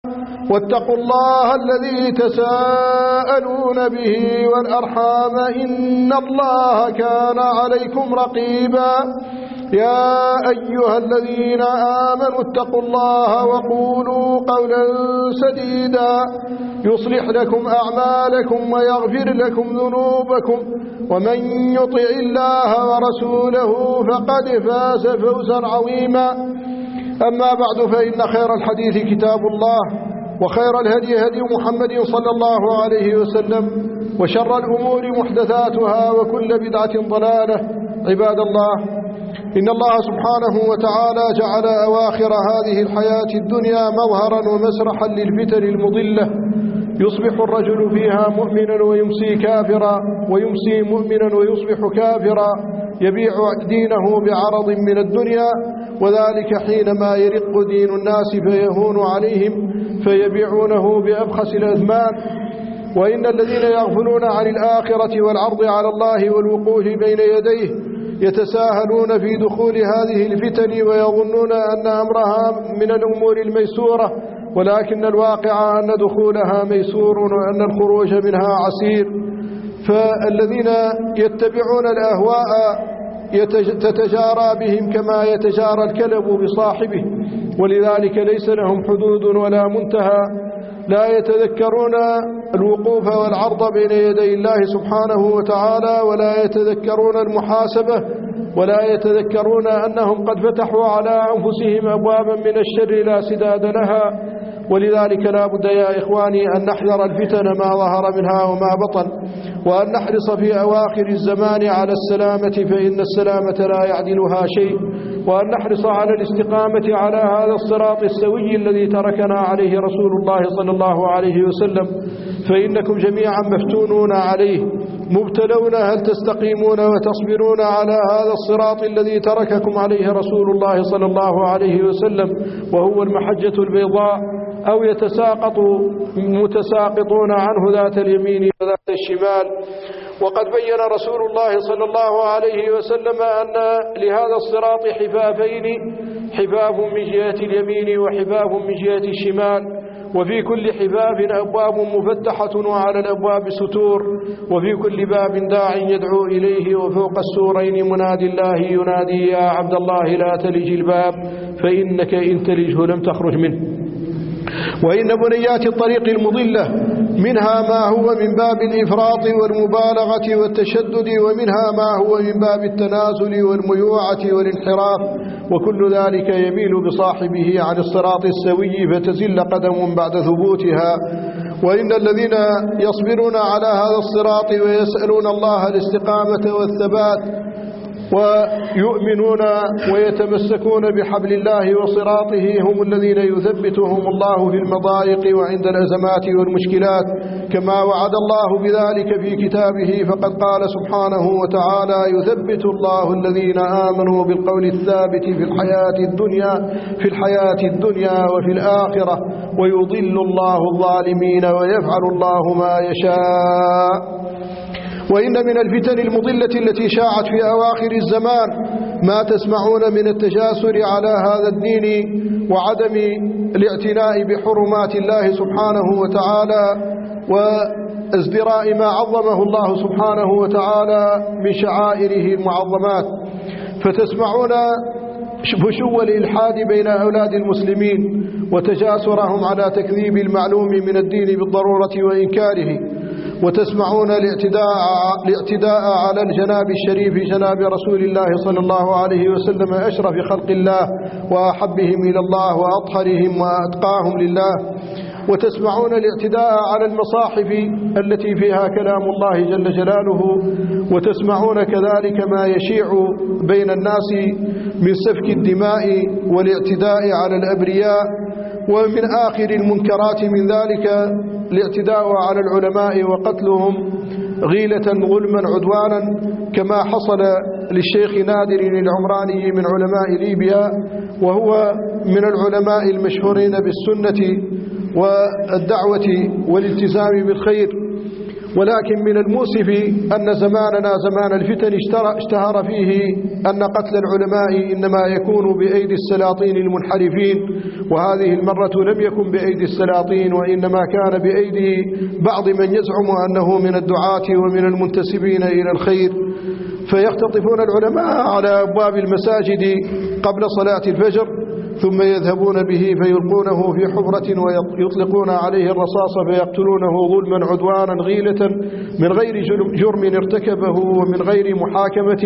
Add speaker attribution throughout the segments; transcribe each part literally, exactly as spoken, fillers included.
Speaker 1: واتقوا الله الذي تساءلون به والأرحام إن الله كان عليكم رقيبا يا أيها الذين آمنوا اتقوا الله وقولوا قولا سديدا يصلح لكم أعمالكم ويغفر لكم ذنوبكم ومن يطع الله ورسوله فقد فاز فوزا عظيما. أما بعد، فإن خير الحديث كتاب الله، وخير الهدي هدي محمد صلى الله عليه وسلم، وشر الأمور محدثاتها، وكل بدعة ضلالة. عباد الله، إن الله سبحانه وتعالى جعل أواخر هذه الحياة الدنيا مظهرا ومسرحا للفتن المضلة، يصبح الرجل فيها مؤمنا ويمسي كافرا، ويمسي مؤمنا ويصبح كافرا، يبيع دينه بعرض من الدنيا، وذلك حينما يرق دين الناس فيهون عليهم فيبيعونه بأبخس الأثمان. وإن الذين يغفلون عن الآخرة والعرض على الله والوقوف بين يديه يتساهلون في دخول هذه الفتن ويظنون أن أمرها من الأمور الميسورة، ولكن الواقع أن دخولها ميسور وأن الخروج منها عسير. فالذين يتبعون الأهواء تتجارى بهم كما يتجارى الكلب بصاحبه، ولذلك ليس لهم حدود ولا منتهى، لا يتذكرون الوقوف والعرض بين يدي الله سبحانه وتعالى، ولا يتذكرون المحاسبة، ولا يتذكرون أنهم قد فتحوا على أنفسهم أبوابا من الشر لا سداد لها. ولذلك لا بد يا إخواني أن نحذر الفتن ما ظهر منها وما بطن، وأن نحرص في أواخر الزمان على السلامة، فإن السلامة لا يعدلها شيء، وأن نحرص على الاستقامة على هذا الصراط السوي الذي تركنا عليه رسول الله صلى الله عليه وسلم، فإنكم جميعا مفتونون عليه مبتلون، هل تستقيمون وتصبرون على هذا الصراط الذي ترككم عليه رسول الله صلى الله عليه وسلم، وهو المحجة البيضاء، أو يتساقط متساقطون عنه ذات اليمين وذات الشمال؟ وقد بين رسول الله صلى الله عليه وسلم أن لهذا الصراط حفافين، حفاف من جهة اليمين وحفاف من جهة الشمال، وفي كل حفاف أبواب مفتحة وعلى الأبواب ستور، وفي كل باب داع يدعو إليه، وفوق السورين منادي الله ينادي يا عبد الله لا تلج الباب فإنك إن تلجه لم تخرج منه. وإن بنيات الطريق المضلة منها ما هو من باب الإفراط والمبالغة والتشدد، ومنها ما هو من باب التنازل والميوعة والانحراف، وكل ذلك يميل بصاحبه عن الصراط السوي فتزل قدم بعد ثبوتها. وإن الذين يصبرون على هذا الصراط ويسألون الله الاستقامة والثبات ويؤمنون ويتمسكون بحبل الله وصراطه هم الذين يثبتهم الله في المضايق وعند الأزمات والمشكلات، كما وعد الله بذلك في كتابه، فقد قال سبحانه وتعالى يثبت الله الذين آمنوا بالقول الثابت في الحياة الدنيا في الحياة الدنيا وفي الآخرة ويضل الله الظالمين ويفعل الله ما يشاء. وإن من الفتن المضلة التي شاعت في أواخر الزمان ما تسمعون من التجاسر على هذا الدين وعدم الاعتناء بحرمات الله سبحانه وتعالى وازدراء ما عظمه الله سبحانه وتعالى من شعائره المعظمات، فتسمعون فشو الإلحاد بين أولاد المسلمين وتجاسرهم على تكذيب المعلوم من الدين بالضرورة وإنكاره، وتسمعون الاعتداء, الاعتداء على الجناب الشريف جناب رسول الله صلى الله عليه وسلم أشرف خلق الله وأحبهم إلى الله وأطهرهم وأتقاهم لله، وتسمعون الاعتداء على المصاحف التي فيها كلام الله جل جلاله، وتسمعون كذلك ما يشيع بين الناس من سفك الدماء والاعتداء على الأبرياء. ومن آخر المنكرات من ذلك الاعتداء على العلماء وقتلهم غيلة ظلما عدوانا، كما حصل للشيخ نادر العمراني من علماء ليبيا، وهو من العلماء المشهورين بالسنة والدعوة والالتزام بالخير. ولكن من المؤسف أن زماننا زمان الفتن اشتهر فيه أن قتل العلماء إنما يكون بأيدي السلاطين المنحرفين، وهذه المرة لم يكن بأيدي السلاطين، وإنما كان بأيدي بعض من يزعم أنه من الدعاة ومن المنتسبين إلى الخير، فيختطفون العلماء على أبواب المساجد قبل صلاة الفجر، ثم يذهبون به فيلقونه في حفرة ويطلقون عليه الرصاص فيقتلونه ظلما عدوانا غيلة من غير جرم ارتكبه ومن غير محاكمة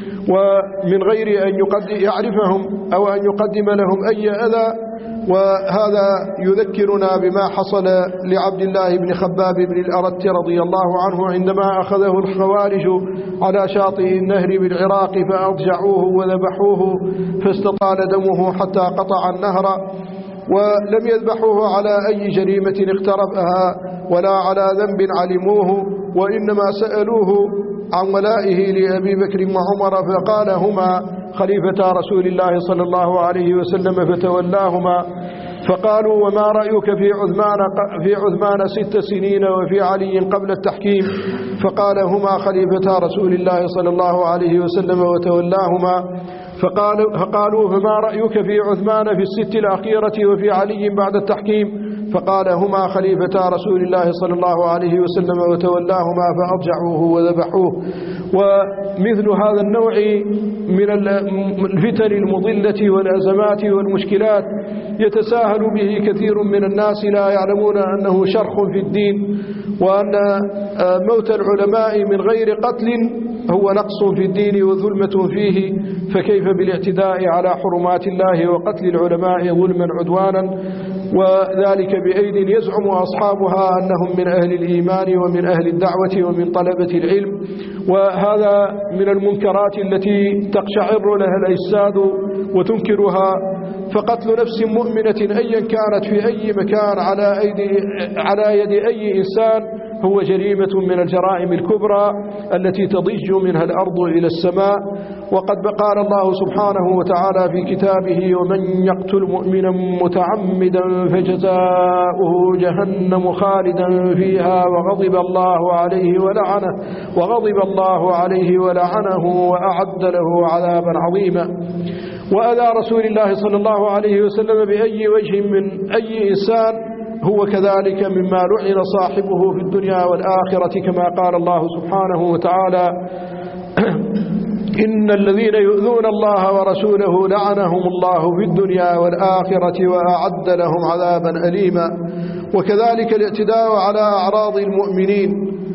Speaker 1: ومن غير أن يعرفهم أو أن يقدم لهم أي أذى. وهذا يذكرنا بما حصل لعبد الله بن خباب بن الأرت رضي الله عنه عندما أخذه الخوارج على شاطئ النهر بالعراق فأضجعوه وذبحوه فاستطال دمه حتى قطع النهر، ولم يذبحوه على أي جريمة اقترفها ولا على ذنب علموه، وإنما سألوه عن ولائه لأبي بكر وعمر فقال هما خليفة رسول الله صلى الله عليه وسلم فتولاهما. فقالوا وما رأيك في عثمان في عثمان ست سنين وفي علي قبل التحكيم؟ فقال هما خليفة رسول الله صلى الله عليه وسلم وتولاهما. فقالوا, فقالوا فما رأيك في عثمان في الست الأخيرة وفي علي بعد التحكيم؟ فقال هما خليفة رسول الله صلى الله عليه وسلم وتولاهما فأضجعوه وذبحوه. ومثل هذا النوع من الفتن المضلة والأزمات والمشكلات يتساهل به كثير من الناس لا يعلمون أنه شرخ في الدين، وأن موت العلماء من غير قتل هو نقص في الدين وظلمة فيه، فكيف بالاعتداء على حرمات الله وقتل العلماء ظلما عدوانا، وذلك بأيد يزعم أصحابها أنهم من أهل الإيمان ومن أهل الدعوة ومن طلبة العلم. وهذا من المنكرات التي تقشعر لها الأجساد وتنكرها. فقتل نفس مؤمنة أيا كانت في أي مكان على, أيدي على يد أي إنسان هو جريمة من الجرائم الكبرى التي تضج منها الأرض إلى السماء. وقد قال الله سبحانه وتعالى في كتابه ومن يقتل مؤمنا متعمدا فجزاؤه جهنم خالدا فيها وغضب الله عليه ولعنه وغضب الله عليه ولعنه وأعد له عذابا عظيما. وأذى رسول الله صلى الله عليه وسلم بأي وجه من أي إنسان هو كذلك مما لعن صاحبه في الدنيا والآخرة، كما قال الله سبحانه وتعالى إن الذين يؤذون الله ورسوله لعنهم الله في الدنيا والآخرة وأعد لهم عذابا أليما. وكذلك الاعتداء على أعراض المؤمنين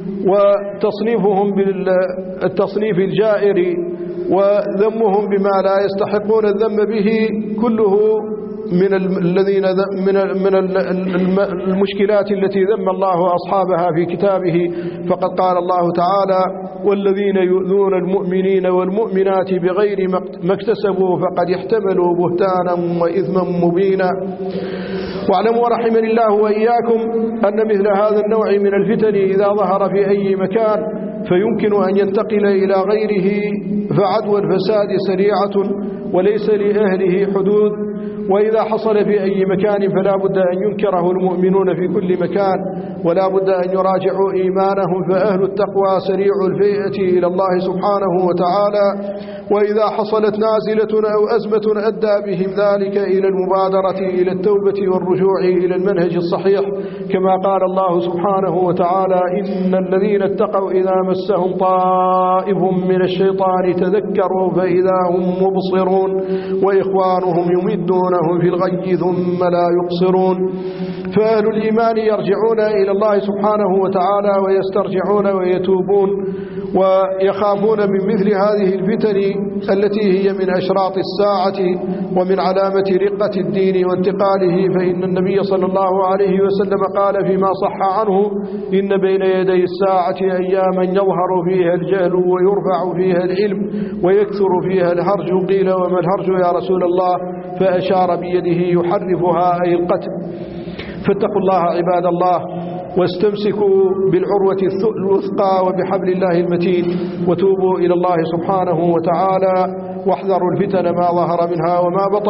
Speaker 1: وتصنيفهم بالتصنيف الجائر وذمهم بما لا يستحقون الذم به كله من الذين من من المشكلات التي ذم الله أصحابها في كتابه. فقد قال الله تعالى والذين يؤذون المؤمنين والمؤمنات بغير ما اكتسبوا فقد احتملوا بهتانا وإثما مبينا. واعلموا رحمني الله وإياكم أن مثل هذا النوع من الفتن إذا ظهر في أي مكان فيمكن أن ينتقل إلى غيره، فعدوى الفساد سريعة وليس لأهله حدود. وإذا حصل في أي مكان فلا بد أن ينكره المؤمنون في كل مكان، ولا بد أن يراجعوا إيمانهم، فأهل التقوى سريع الفيئة إلى الله سبحانه وتعالى. وإذا حصلت نازلة أو أزمة أدى بهم ذلك إلى المبادرة إلى التوبة والرجوع إلى المنهج الصحيح، كما قال الله سبحانه وتعالى إن الذين اتقوا إذا مسهم طائف من الشيطان تذكروا فإذا هم مبصرون وإخوانهم يمدونهم في الغي ثم لا يقصرون. فأهل الإيمان يرجعون إلى الله سبحانه وتعالى ويسترجعون ويتوبون ويخافون من مثل هذه الفتن التي هي من أشراط الساعة ومن علامة رقة الدين وانتقاله. فإن النبي صلى الله عليه وسلم قال فيما صح عنه إن بين يدي الساعة أياما يظهر فيها الجهل ويرفع فيها العلم ويكثر فيها الهرج. قيل وما الهرج يا رسول الله؟ فأشار بيده يحرفها أي القتل. فاتقوا الله عباد الله واستمسكوا بالعروة الوثقى وبحبل الله المتين وتوبوا إلى الله سبحانه وتعالى واحذروا الفتن ما ظهر منها وما بطن.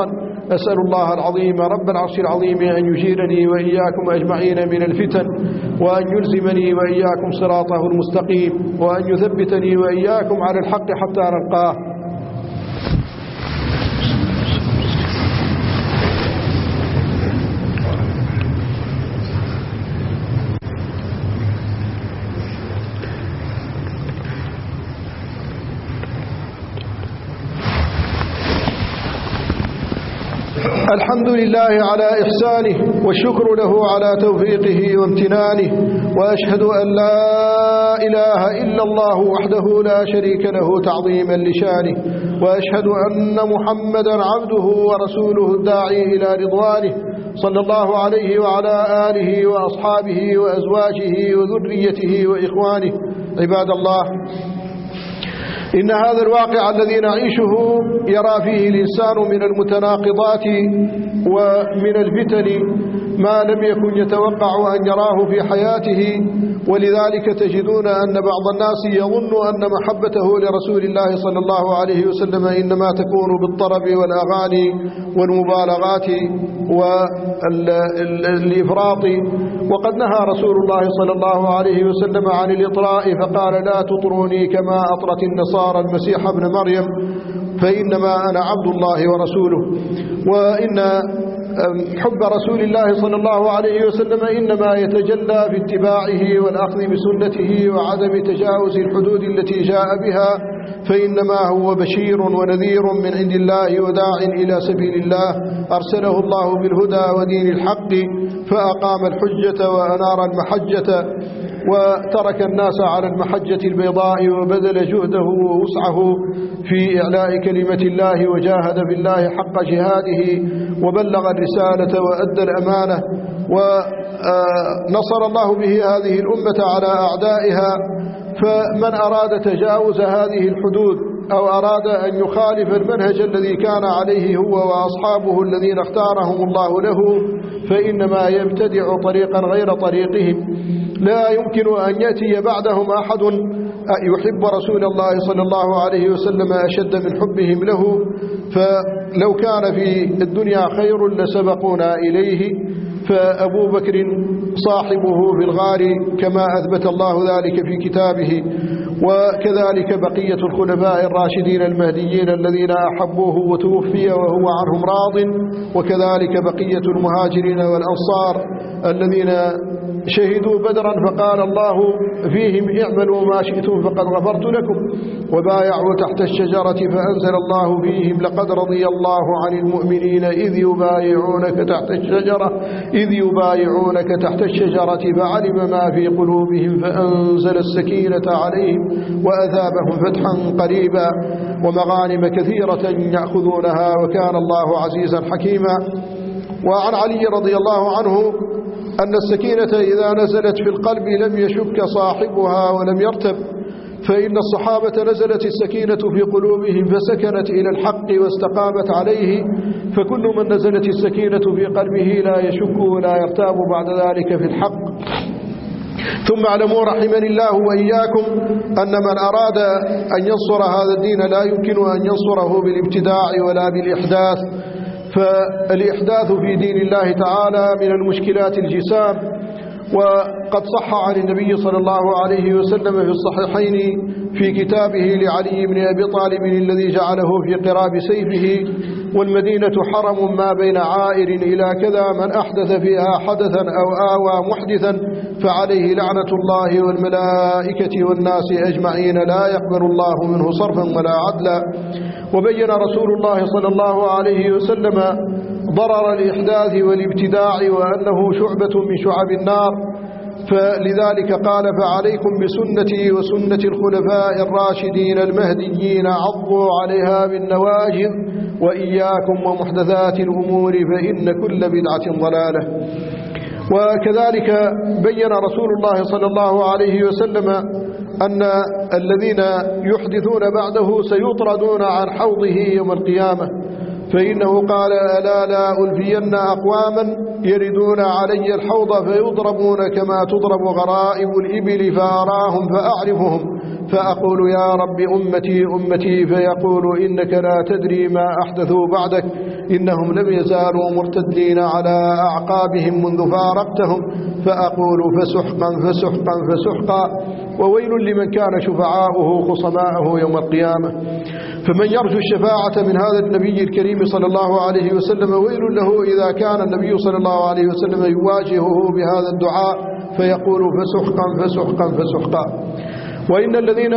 Speaker 1: أسأل الله العظيم رب العرش العظيم أن يجيرني وإياكم أجمعين من الفتن، وأن يلزمني وإياكم صراطه المستقيم، وأن يثبتني وإياكم على الحق حتى نلقاه. الحمد لله على إحسانه، والشكر له على توفيقه وامتنانه، وأشهد أن لا إله إلا الله وحده لا شريك له تعظيما لشانه، وأشهد أن محمدا عبده ورسوله الداعي إلى رضوانه، صلى الله عليه وعلى آله وأصحابه وأزواجه وذريته وإخوانه. عباد الله، إن هذا الواقع الذي نعيشه يرى فيه الإنسان من المتناقضات ومن الفتن ما لم يكن يتوقع أن يراه في حياته، ولذلك تجدون أن بعض الناس يظن أن محبته لرسول الله صلى الله عليه وسلم إنما تكون بالطرب والأغاني والمبالغات والإفراط، وقد نهى رسول الله صلى الله عليه وسلم عن الإطراء فقال: لا تطروني كما أطرت النصارى المسيح ابن مريم، فإنما أنا عبد الله ورسوله. وإن حب رسول الله صلى الله عليه وسلم إنما يتجلى في اتباعه والأخذ بسنته وعدم تجاوز الحدود التي جاء بها، فإنما هو بشير ونذير من عند الله وداع إلى سبيل الله، أرسله الله بالهدى ودين الحق فأقام الحجة وأنار المحجة، وترك الناس على المحجة البيضاء وبذل جهده ووسعه في إعلاء كلمة الله، وجاهد بالله حق جهاده، وبلغ الرسالة وأدى الأمانة، ونصر الله به هذه الأمة على أعدائها. فمن أراد تجاوز هذه الحدود أو أراد أن يخالف المنهج الذي كان عليه هو وأصحابه الذين اختارهم الله له، فإنما يبتدع طريقا غير طريقهم. لا يمكن أن يأتي بعدهم أحد يحب رسول الله صلى الله عليه وسلم أشد من حبهم له، فلو كان في الدنيا خير لسبقونا إليه، فأبو بكر صاحبه في الغار كما أثبت الله ذلك في كتابه، وكذلك بقية الخلفاء الراشدين المهديين الذين أحبوه وتوفي وهو عنهم راض، وكذلك بقية المهاجرين والأنصار الذين شهدوا بدرا فقال الله فيهم: اعملوا ما شئتم فقد غفرت لكم، وبايعوا تحت الشجرة فأنزل الله فيهم: لقد رضي الله عن المؤمنين إذ يبايعونك تحت الشجرة إذ يبايعونك تحت الشجرة فعلم ما في قلوبهم فأنزل السكينة عليهم وأثابهم فتحا قريبا ومغانم كثيرة يأخذونها وكان الله عزيزا حكيما. وعن علي رضي الله عنه أن السكينة إذا نزلت في القلب لم يشك صاحبها ولم يرتب، فإن الصحابة نزلت السكينة في قلوبهم فسكنت إلى الحق واستقامت عليه، فكل من نزلت السكينة في قلبه لا يشك ولا يرتاب بعد ذلك في الحق. ثم اعلموا رحمني الله وإياكم أن من أراد أن ينصر هذا الدين لا يمكن أن ينصره بالابتداع ولا بالإحداث، فالإحداث في دين الله تعالى من المشكلات الجسام. وقد صح عن النبي صلى الله عليه وسلم في الصحيحين في كتابه لعلي بن أبي طالب الذي جعله في قراب سيفه: والمدينة حرم ما بين عائر إلى كذا، من أحدث فيها حدثا أو آوى محدثا فعليه لعنة الله والملائكة والناس أجمعين، لا يقبل الله منه صرفا ولا عدلا. وبين رسول الله صلى الله عليه وسلم ضرر الإحداث والابتداع وأنه شعبة من شعب النار، فلذلك قال: فعليكم بسنتي وسنة الخلفاء الراشدين المهديين عضوا عليها بالنواجذ وإياكم ومحدثات الأمور فإن كل بدعة ضلالة. وكذلك بين رسول الله صلى الله عليه وسلم أن الذين يحدثون بعده سيطردون عن حوضه يوم القيامة، فإنه قال: ألا لا ألفين أقواما يردون علي الحوض فيضربون كما تضرب غرائب الإبل فأراهم فأعرفهم فأقول: يا رب أمتي أمتي، فيقول: إنك لا تدري ما أحدثوا بعدك، إنهم لم يزالوا مرتدين على أعقابهم منذ فارقتهم، فأقول فسحقا فسحقا فسحقا، وويل لمن كان شفعاؤه خصماءه يوم القيامة. فمن يرجو الشفاعة من هذا النبي الكريم صلى الله عليه وسلم ويل له إذا كان النبي صلى الله عليه وسلم يواجهه بهذا الدعاء فيقول فسحقا فسحقا فسحقا. وإن الذين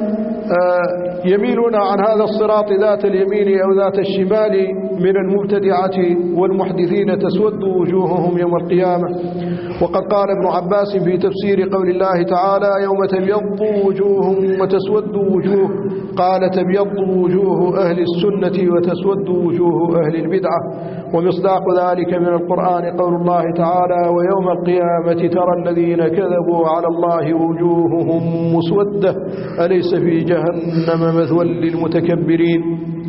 Speaker 1: يميلون عن هذا الصراط ذات اليمين أو ذات الشمال من المبتدعة والمحدثين تسود وجوههم يوم القيامة. وقد قال ابن عباس في تفسير قول الله تعالى يوم تبيض وجوه وتسود وجوه، قال تبيض وجوه أهل السنة وتسود وجوه أهل البدعة. ومصداق ذلك من القرآن قول الله تعالى ويوم القيامة ترى الذين كذبوا على الله وجوههم مسودة أليس في جهنم مثوى للمتكبرين.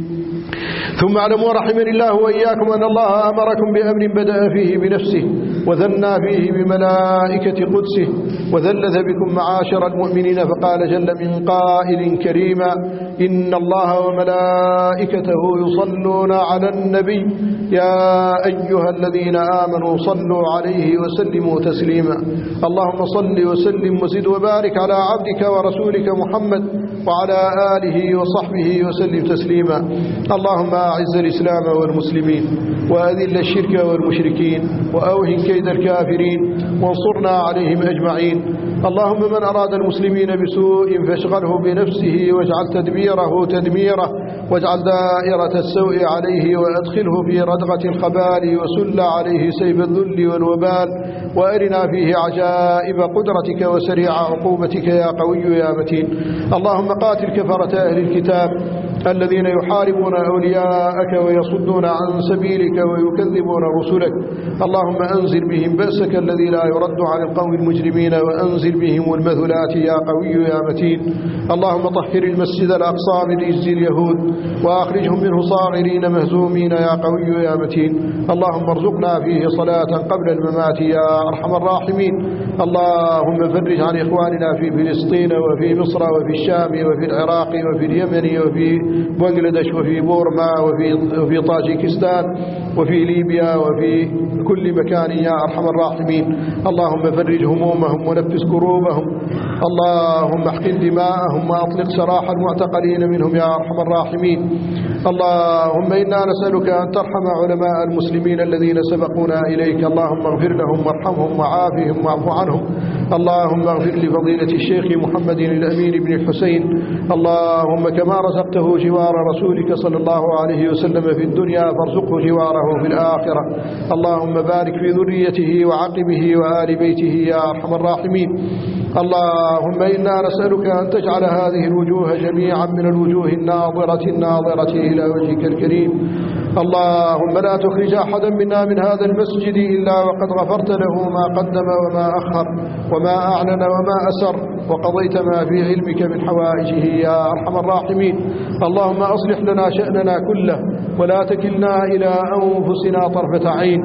Speaker 1: ثم اعلموا رحمني الله وإياكم أن الله أمركم بأمر بدأ فيه بنفسه وثنى فيه بملائكة قدسه وذلذ بكم معاشر المؤمنين، فقال جل من قائل كريما إن الله وملائكته يصلون على النبي يا أيها الذين آمنوا صلوا عليه وسلموا تسليما. اللهم صل وسلم وزد وبارك على عبدك ورسولك محمد وعلى آله وصحبه وسلم تسليما. اللهم أعز الإسلام والمسلمين وأذل الشرك والمشركين وأوهن كيد الكافرين وانصرنا عليهم أجمعين. اللهم من أراد المسلمين بسوء فاشغله بنفسه واجعل تدبيره تدميره واجعل دائرة السوء عليه وأدخله في ردغة الخبال وسل عليه سيف الذل والوبال، وأرنا فيه عجائب قدرتك وسريع عقوبتك يا قوي يا متين. اللهم قاتل كفرة أهل الكتاب الذين يحاربون أولياءك ويصدون عن سبيلك ويكذبون رسلك. اللهم أنزل بهم بأسك الذي لا يرد عن القوم المجرمين وأنزل بهم المثلات يا قوي يا متين. اللهم طهر المسجد الأقصى من رجز اليهود وأخرجهم منه صاغرين مهزومين يا قوي يا متين. اللهم ارزقنا فيه صلاة قبل الممات يا أرحم الراحمين. اللهم فرج عن إخواننا في فلسطين وفي مصر وفي الشام وفي العراق وفي اليمن وفي بنغلاديش وفي بورما وفي وفي طاجيكستان وفي ليبيا وفي كل مكان يا أرحم الراحمين. اللهم فرج همومهم ونفس كروبهم. اللهم احقن دماءهم وأطلق سراح المعتقلين منهم يا أرحم الراحمين. اللهم إنا نسألك أن ترحم علماء المسلمين الذين سبقونا إليك. اللهم اغفر لهم وارحمهم وعافهم واعف عنهم. اللهم اغفر لفضيلة الشيخ محمد الأمين بن الحسين. اللهم كما رزقته جوار رسولك صلى الله عليه وسلم في الدنيا فارزقه جواره في الآخرة. اللهم بارك في ذريته وعقبه وآل بيته يا أرحم الراحمين. اللهم إنا نسألك أن تجعل هذه الوجوه جميعا من الوجوه الناظرة الناظرة إلى وجهك الكريم. اللهم لا تخرج أحدا منا من هذا المسجد إلا وقد غفرت له ما قدم وما أخر وما أعلن وما أسر وقضيت ما في علمك من حوائجه يا أرحم الراحمين. اللهم أصلح لنا شأننا كله ولا تكلنا إلى أنفسنا طرفة عين.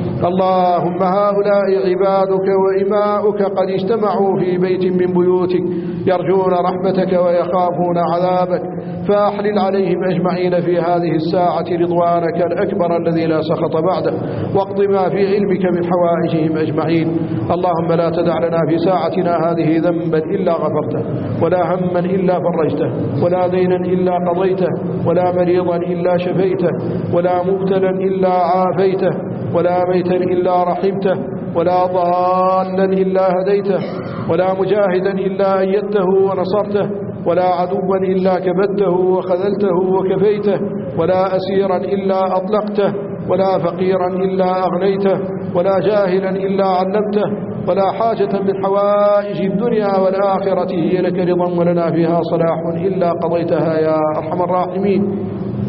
Speaker 1: اللهم هؤلاء عبادك وإماؤك قد اجتمعوا في بيت من بيوتك يرجون رحمتك ويخافون عذابك، فأحلل عليهم أجمعين في هذه الساعة رضوانك الأكبر الذي لا سخط بعده، واقض ما في علمك من حوائجهم أجمعين. اللهم لا تدع لنا في ساعتنا هذه ذنبا إلا غفرته، ولا هما إلا فرجته، ولا دينا إلا قضيته، ولا مريضا إلا شفيته، ولا مبتلا إلا عافيته، ولا ميتا إلا رحمته، ولا ضالا إلا هديته، ولا مجاهدا إلا أيدته ونصرته، ولا عدوا إلا كبدته وخذلته وكفيته، ولا أسيرا إلا أطلقته، ولا فقيرا إلا أغنيته، ولا جاهلا إلا علمته، ولا حاجة من حوائج الدنيا والآخرة هي لك رضا ولنا فيها صلاح إلا قضيتها يا أرحم الراحمين.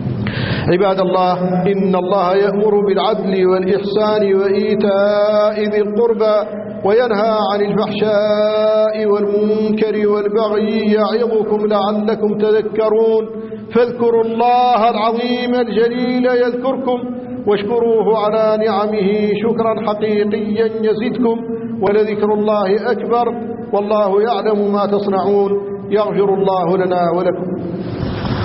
Speaker 1: عباد الله، إن الله يأمر بالعدل والإحسان وإيتاء ذي القربى وينهى عن الفحشاء والمنكر والبغي يعظكم لعلكم تذكرون. فاذكروا الله العظيم الجليل يذكركم واشكروه على نعمه شكرا حقيقيا يزدكم، ولذكر الله أكبر والله يعلم ما تصنعون. يغفر الله لنا ولكم.